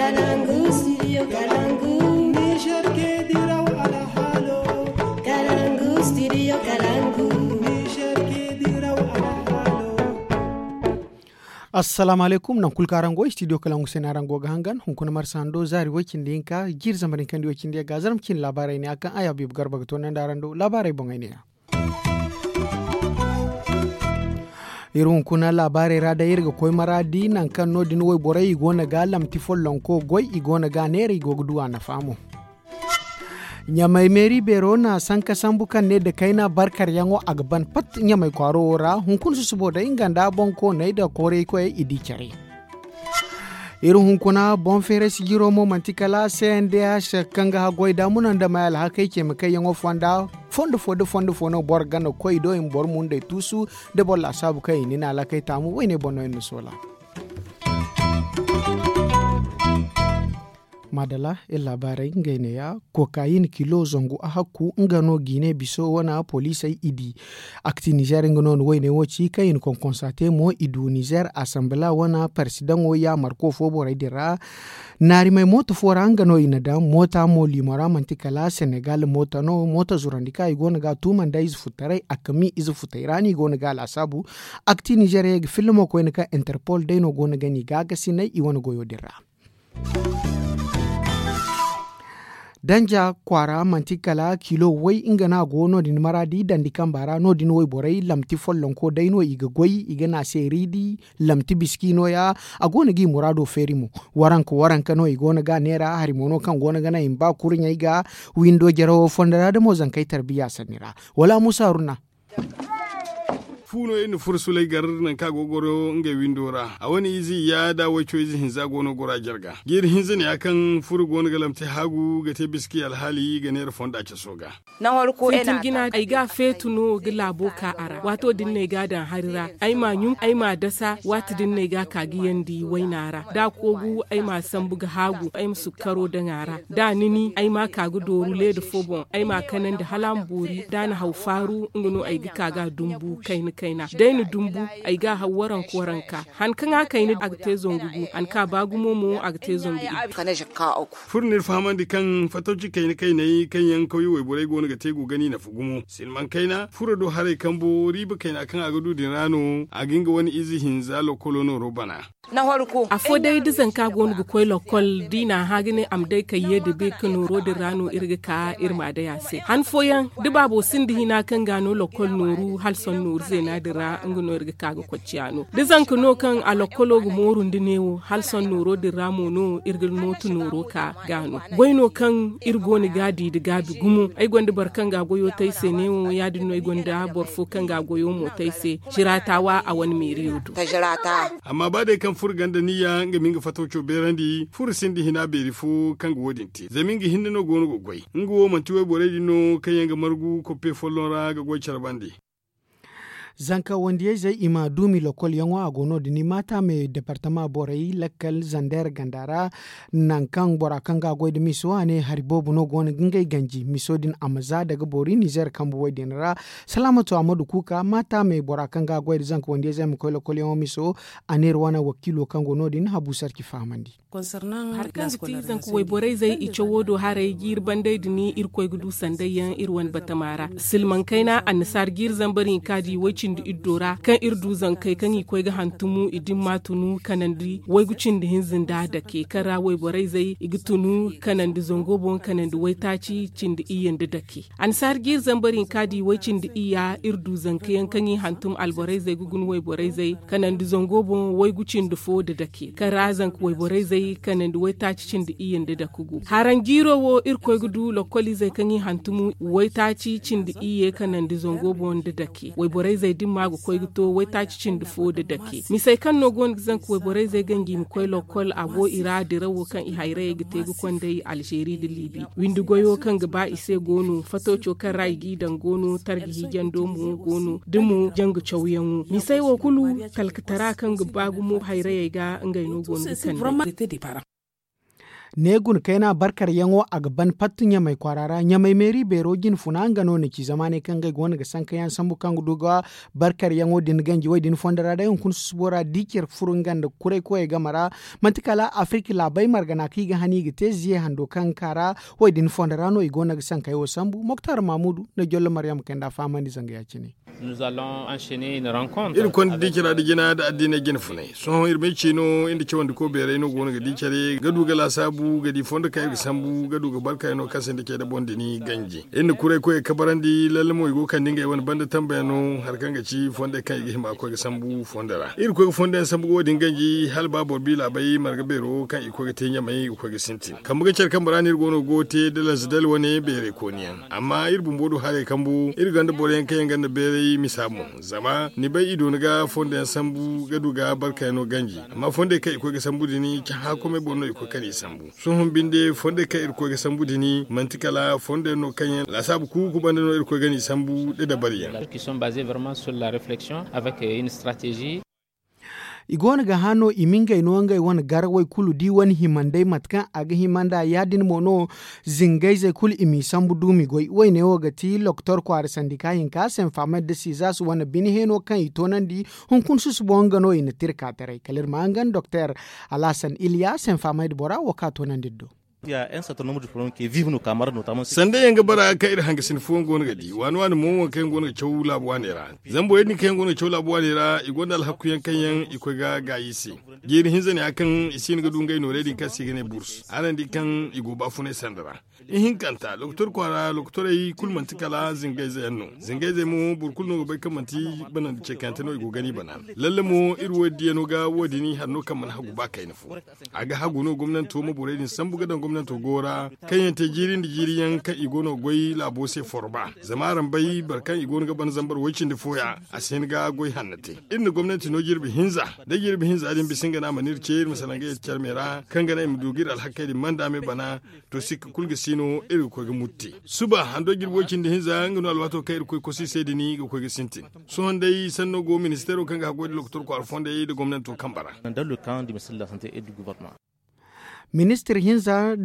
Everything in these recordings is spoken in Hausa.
Kalangu, studio Kalangu. Niger ke diraw ala halo. Kalangu, studio Kalangu. Niger ke diraw ala halo. Assalamu alaikum nan kulkarango studio Kalangu senarango ga hangan hunkuna marsando zari wakin dinka girza marin kandi wakin dia gazaram kin labarai ne akan aya bib garba to nan darando labarai bongai ne irun kuna labarai rada yirga koy maradi nan kan no din woy boray gona ga lamti follon ko goy igona ga neri gogduwa na famo nyamai meri berona sanka sambukan ne da kaina barkar yango agban pat nyamai kwaro ora hunkun su saboda inganda bonko ne da kore ko idi kare irin hunkuna bon fere sigiro mo mantikala CNDH kanga goy da munan da mayal hakai ke makai yango fonda fondo borgano koy do in bor mun de tusu de bolla sabu kai ni na lakai tamu wene bonno en sola madala e labarai ngene ya kokain kilo zongu ahaku ngano gine biso wana police idi akti Niger ngano wene wochi kayin kon konstate mo idu Niger assembla wana president o ya marko fobo raidira nari mai moto fora ngano inada mota mo limara mantikala Senegal mota zurandika igona ga tumanda iz futare akami iz futairani igona ga lasabu akti Niger e filmo ko enka Interpol deno gona gani gaga sinai iwana goyodira danja kwara mantikala kilo wai ingana go no din maradi dandi kambara no din wai borai lamti follon ko daino iga goyi iga na seridi lamti biskino ya agona gi murado ferimo waranka no igona ga nera harimono kan gona ga na imba kurnya iga window jero fondara da mozan kai tarbiya sanira wala musaruna funo inu fursulai gar nan ka gogoro nge windora a wani izi ya da wacho izi hinza gono gora jarga gir hinza ne akan furu gono galamte hagu ga te biski alhali ga ner fonda ce soga na warko ina gina ai ga fetuno gila boka ara wato din ne ga dan harira ai ma nyum ai ma dasa wato din ne ga kagi yandi wainara da kogu ai ma san buga hagu ai musu karo da ngara da nini ai ma kagu doru le da fobon ai ma kanan da halamburi da na haufaru ngono ai ga kaga dumbu kaina dainu dumbu ai ga hawaran koranka han kan aka yi agte zongugu an ka bagumo mo agte zongugu kana jakka uku furnir famandi kan fatoci kai ne kan yankoyi wai borai gona ga tego gani na fugumo silman kaina furado hare kambo riba kaina kan agadu dinano aginga wani izi hinzalo kolono robana na farko a fo dai dizan ka gonu gu koy lokol dina hagine am dai kay yede be kano rodi rano irga ka irma da yase han foyan diba bo sindi hina kan gano lokol noru halson nur zena dira nguno irga ka go kociano dizan kuno kan a lokolo gu morun dinewo halson nuro di ramo no irga motu nuro ka gano goyno kan irgo ni gadi di gabi gumu ai gonda barkan ga goyo taise newo yadi no gonda borfo kan ga goyo mo taise jiratawa a wani meriyodo ta jirata amma ba dai kan furganda niya nga minga fatocho berandi fursindi hina berifu kanga wodinti zamingi hinno gono gogoi ngo mantiwe boredi no kayanga margu koppe follora ga goy charbandi zanka wanda zai ima dumi lokol yanwa agono dini mata me departement borai lakal zander gandara nan kan bora kan ga goy de miso ane haribo buno gon ngai ganji miso din amaza daga bori Niger kan bo din ra salamatu amadu kuka mata me bora kan ga goy zanka wanda zai mu lokol yanwa miso ane rwana wakilo kan gono din habu sarki famandi concernant har kan citizen ko borai zai icho wodo hare gir bandai dini irkoy gudu sandayan irwan batamara silman kaina ansar gir zambarin kadi wacin da idora kan irdu zan kai kan ikoi ga hantumu idin matunu kanandi wai gucin da hinzin da ke kara wai borai zai igitunu kanandi zongobon kanandi wai taci cin da iyan da ke ansar gir zambarin kadi wai cin da iya irdu zan kai kan yi hantum alborai zai gugun wai borai zai kanandi zongobon wai gucin da fo da ke kara zan wai borai zai kanandi wai taci cin da iyan da kugu haran giro wo irkoi gudu lokoli zai kan yi hantumu wai taci cin da iye kanandi zongobon da ke wai borai zai din mago koy gito wai taci cin da fo da ke misai kan no gon zan wai borai zai gangi mi koy lokol ago ira da rawo kan i hayre gite gu kon dai Algeria da Libi windu goyo kan gaba ise gono fatocho kan rai gidan gono targi jando mu gono dumu jangu chawyan misai wo kulu kalkatara kan gaba gumo hayre ga ngai no gono kan negun kaina barkar yango a gaban fattun ya mai kwarara ya mai meri berogin funanga no ne ki zamane kan ga wani ga san kayan sambu kan duga barkar yango din ganji wai din fondara da kun subora dikir furungan da kurai ko ya gamara mantikala afrika labai margana ki ga hani ga teziye hando kan kara wai din fondara no igona ga san kayo sambu Moktar Mamudu na jolla Maryam kenda famani zanga ya cine. Nous allons enchaîner une rencontre. Il kon dikira da gina da addina gina funai so irbe chino inda ce wanda ko bere no gona ga dikare gadu ga la sabu ga di fonda kai ga sambu gadu ga barka no kasan dake da bondini ganji inda kurai ko kabarandi lalmo igo kan dinga wani banda tambaya no har kan ga ci fonda kai ga hima ko ga sambu fondara ir ko fonda sambu wodin ganji hal babor bila bai marga bero kan iko ga tenya mai ko ga sinti kan buga cer kan barani gono gote da lazdal wani bere koniyan amma ir bumbodo hare kambu ir ganda boren kai ganda bere misamu zama ni bai ido ga fonda sambu gadu ga barka no ganji amma fonda kai iko ga sambu dini ki ha ko me bonno iko kani sambu so hon binde fonda kai iko ga sambu dini mantikala fonda no kanyen la sabu ku bande no iko gani sambu de da bariya qui sont basés vraiment sur la réflexion avec une stratégie. Igona ga hano iminga inonga wani garwai kulu di wani himandai matkan aga himanda yadin mono zingai zai kulu imi sambu dumi goi wai ne waga ti loktor kwari sandika hinka sen fama da si zasu wani bini heno kan itonan di hunkun su bonga no ina tirka tarai kalir mangan Dr. Alasan Iliya sen fama da bora waka tonan diddo. Il y a un certain nombre de problèmes qui vivent nos camarades notamment. Sande yanga bara ka ir hanga sin fuon gona gadi wani mo kan gona chawla bwanera zambo yedni kan gona chawla bwanera igonda al hakku yan kanyan iko ga yisi giri hinzani akan isin ga dungai no redi kasi gane burs aran di kan igo ba fune sandara ihin kanta doktor kwara doktor yi kulman tikala zingai zayanno zingai zai mu burkul no bai kamanti banan ce kanta no igo gani banan lalle mo irwo diano ga wodini hanno kan man hagu ba kai nafu aga hagu no gwamnati to mo buredin sambu gadan gwamnati gora kan yanta jirin da jiriyan kan igono goyi labo sai forba zamaran bai barkan igono gaban zambar wacin da foya a sen ga goyi hannate inda gwamnati no girbi hinza da girbi hinza din bisin ga na manir ce misalan ga charmera kan ga na im dogir alhakai man da me bana to sik kulga sino iri ko ga mutti suba hando girbi wacin da hinza ngano alwato kai ko si sai dini ga ko ga sintin so handai sanno go ministero kan ga goyi doktor ko alfonda yi da gwamnati kambara Dans le camp du ministère de la Santé et du gouvernement. Minister Hinza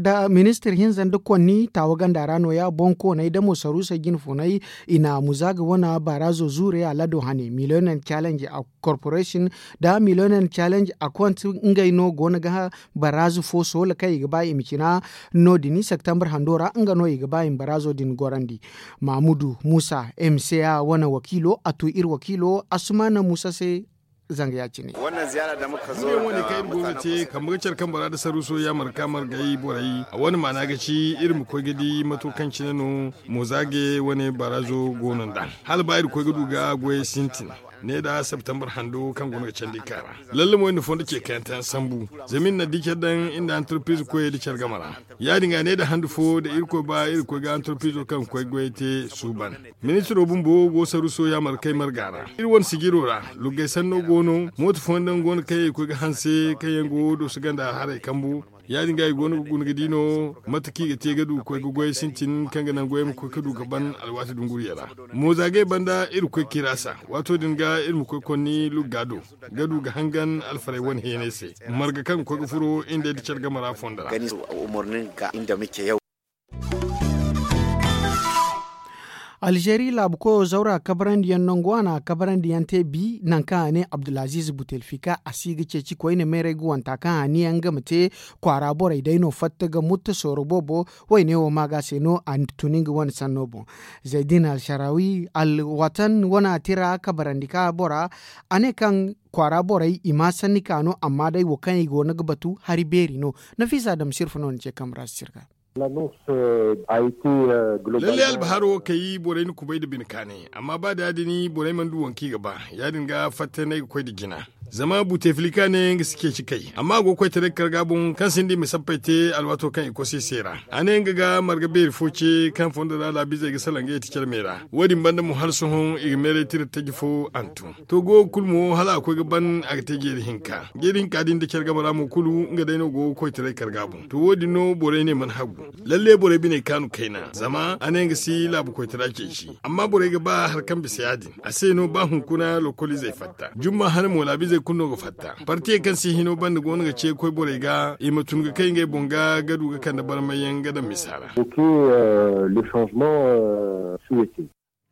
da kwanni tawagan da rano ya bonko na idan sarusa gin funai ina muzaga wana barazo zure a lado hane Millionaire Challenge a Corporation da Millionaire Challenge a kwanti ngai no gona ga barazo fo so la kai gaba imikina no dini September handora nga no gaba im barazo din gorandi Mahmudu Musa MCA wana wakilo atu ir wakilo Asmana Musa se zanga ya ci ne. Wannan ziyara da muka zo da wani kai gwamnati kamar kan bara da saruso ya marka margayi borai a wani mana gaci irin ko gidi matukan cinano mu zage wani barazo gonan da hal bayar ko gudu ga goye sintin ne da September hando kan gono can dikara lalle mo ne fonda ke kantan sambu zamin na dike dan inda entreprise ko yedi char gamara ya dinga ne da handu fo da irko ga entreprise kan ko goyete suban ministro bumbo go saruso ya markai margara irwon sigirora lugai sanno gono moto fondan gono kai ko ga hanse kai go do su ganda hare kambu ya dinga yi gono gun gidino mataki ga te gadu ko gogoy sintin kanga nan goyem ko kadu gaban alwati dunguri yara mo zage banda irko kirasa wato dinga irmu ko konni lu gado gadu ga hangan alfarai wani henese marga kan ko furo inda da charga mara fondara gani umurnin ga inda muke yau Algeria labuko zaura kabarandiyan nongwana kabarandiyan te bi nanka ne Abdulaziz Butelfika asigi ceci ko ine mere guwanta kan ani anga mate kwara bore daino fatta ga mutta sorobobo wayne o maga seno antuning wan sanobo Zaidin Al-Sharawi al-Watan wana tira kabarandika bora ane kan kwara bore ima sanikano amma dai wokan igo na gabatu hari beri no Nafisa Adam Sirfano ce kamra sirga lalle albaharo ka yi borai ni kubai da binkane amma ba da yadini borai man duwanki gaba ya dinga fata na kwai da gina zama Buteflika ne ga suke ci kai amma go kwai tare kargabun kan sindi misaffaite alwato kan ikosi sera ane ga marga beri foce kan fonda da la bize ga salanga tikar mera wadin banda mu har suhun igmere tir tagifo antu to go kulmo hala ko gaban a ta geri hinka gerin kadin da kyar gabara mu kulu nga daino go kwai tare kargabun to wadin no borai ne man hagu lalle borai bine kanu kaina zama ane ga si labu kwai tare ke shi amma borai ga ba har kan bisayadin a sai no ba hunkuna lokoli zai fatta jumma har mu labi zai kunno ga fatta parti kan si hino banda gonu ga ce koi bore ga imatun ga kai ga bonga gadu ga kan da barmayan ga da misara le changement souhaité.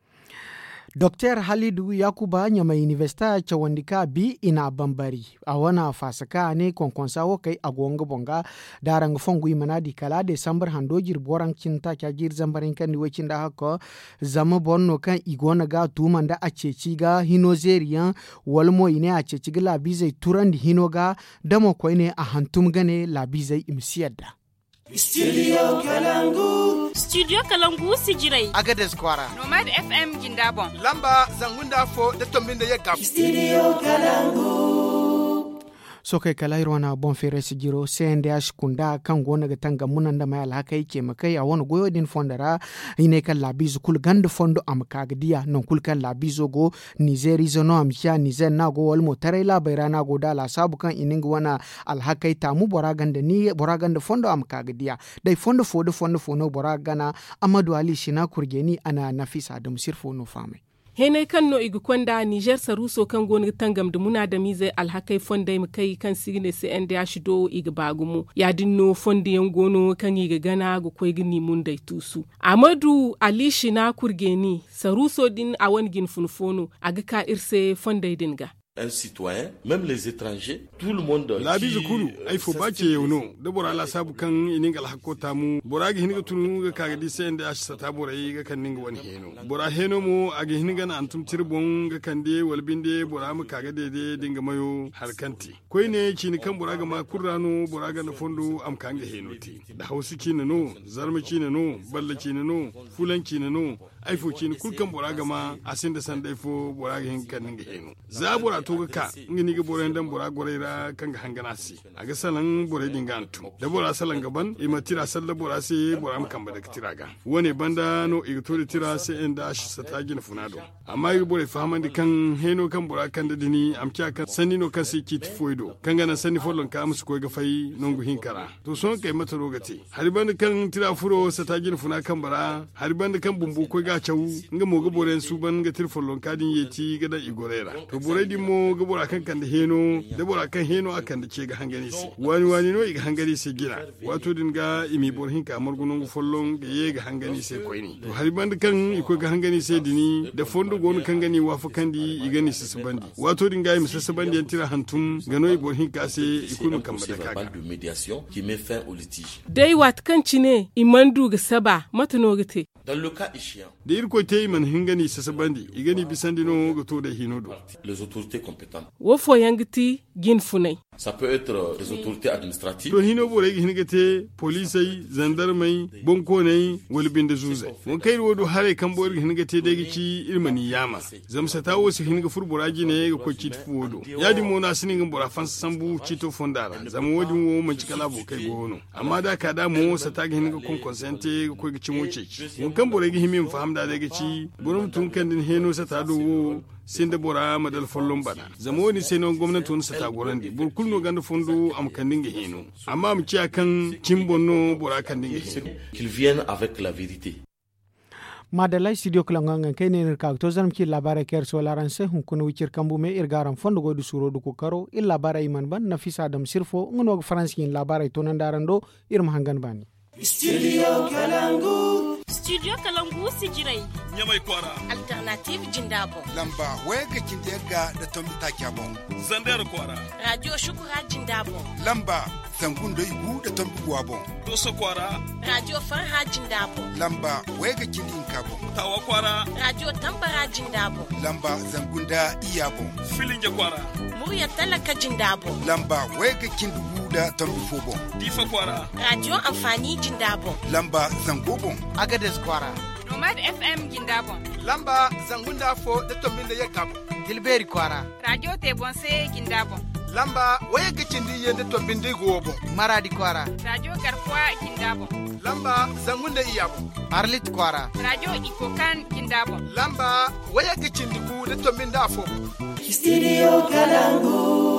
Dr. Halidu Yakuba nyama universita chawandika bi ina bambari a wana fasaka ne konkonsa wokai a gonga bonga darang fongu manadi kala Desambar handojir borang cinta kyagir zambarin kan diwecin da haka zama bonno kan igona ga tumanda a ceci ga hinozeriyan walmo ine a ceci ga labizai turandi hinoga damo ko ne a hantum gane labizai imsiyadda. Studio Kalangu. Studio Kalangu sijirai. Agades Kwara. Nomad FM Gindabon. Lamba zangunda fo da tombin da ya gab. Studio Kalangu. So kai kala irwana bon fere sigiro CNDH kunda kan gona ga tanga munan da mai alhaka yake makai a wani goyo din fondara ine kan labizo kul ganda fondo am kagdiya non kul kan labizo go Niger zono am sha Niger na go wal motare la bayra na go dala sabu kan ininga wana alhaka tamu boraganda ni boraganda fondo am kagdiya dai fondo fono boragana Amadu Ali Shina kurgeni ana Nafisa Adam Sirfo no fame henai kan no igu kwanda Niger saruso kan goni tangam da muna da mize alhakai fonda mu kai kan signe se ende ashido igu bagumu ya dinno fonda yan gono kan igu gana go koy gini mun dai tusu Amadu Ali Shina kurgeni saruso din awan gin funfono aga ka irse fonda dinga un citoyen, même les étrangers, tout le monde. La bizu kulu ay fo bace yono da bora la sabu kan iningal hakota mu bora ga hiniga tunu ga kaga di sen da ashta ta bora yi ga kan ninga wani heno bora heno mu aga hiniga na antum tirbon ga kande walbinde bora mu kaga de dinga mayo harkanti koi ne cini kan bora ga ma kurrano bora ga na fondo am kanga heno ti da hausi cini no zarmi cini no balla cini no fulan cini no ay fo cini kulkan bora ga ma asin da san dai fo bora ga hinkan ninga heno zabura to ka ngini ga bora ndan bora gorera kan ga hangana si aga salan bora dingantu da bora salan gaban imatira salla bora se bora am kamba da tira ga wone banda no igtori tira se enda shi sata gina funado amma yi bora fahamandi kan heno kan bora kan da dini am kya kan sanni no kan se kit foido kan ga na sanni follon ka musu ko ga fai nongu hinkara to son kai mata rogate har banda kan tira furo sata gina funa kan bara har banda kan bumbu ko ga chawu nga mo ga bora su ban ga tir follon kadin yeti ga da igorera to bora mo ga bora kan da heno da bora kan heno akan da ke ga hangani si wani no ga hangani si gina wato din ga imi bor hin ka margunun follon ga ye ga hangani si ko ni to har band kan iko ga hangani si dini da fondo gonu kan gani wa fa kandi igani si sabandi wato din ga imi sa sabandi yan tira hantum ga no bor hin ka se iko no kan da kaga de médiation qui met fin au litige dai wat kan cine imandu ga saba matano gite dans le cas échéant da irko te man hingani sa sabandi igani bisandi no ga to da hinodo les autorités compétentes wofo yangiti gin funai ça peut être les autorités administratives to hino bore gi hingate polisai zandarmai bonkonai walbinde zuze mon kai wodo hare kan bore gi hingate da gi irmani yama zamsa tawo su hinga furburaji ne ga ko kit fuwodo yadi mona sinin bora fan sambu cito fondara zama wodi wo man cikala bo kai gono amma da ka da mo sa ta gi hinga kon consente ko gi cimoce mon kan bore gi himin fahamda da gi ci burum tun kan din heno sa ta do sin da bora madal follon bana zama wani sai non gwamnati wani sata gorandi burkul no ganda fondo am kan dinga heno amma mu ci akan cimbonno bora kan dinga heno qu'ils viennent avec la vérité madalai studio klanganga kene ka to zanam ki labara ker so laranse hun kuno wicir kambu me irgaram fondo go du suro du ko karo il labara iman ban Nafisa Adam Sirfo ngono France kin labara to nan darando irma hangan bani Studio Kalangu. Studio Kalangu sijirai. Nyamai kwara. Alternative Jindabo. Lamba wega kindega da tombi takyabon. Zandar kwara. Radio Shukura Jindabo. Lamba zangundo igu da tombi guabon. Doso kwara. Radio Farha Jindabo. Lamba wega kindin kabon. Tawa kwara. Radio Tambara Jindabo. Lamba zangunda iyabon. Filinge kwara. Murya Talaka Jindabo. Lamba wega kindugu da tombi fobon. Difa kwara. Radio Amfani Jindabo. Lamba zangobon. Agades kwara. Nomad FM Jindabo. Lamba zangunda fo da tombi da yakab. Tilberi kwara. Radio Tebonse Jindabo. Lamba waya gicindi yende tombi ndi gobo. Maradi kwara. Radio Garkwa Jindabo. Lamba zangunda iyabo. Arlit kwara. Radio Ikokan Jindabo. Lamba waya gicindi ku da tombi ndafo. Studio Kalangu.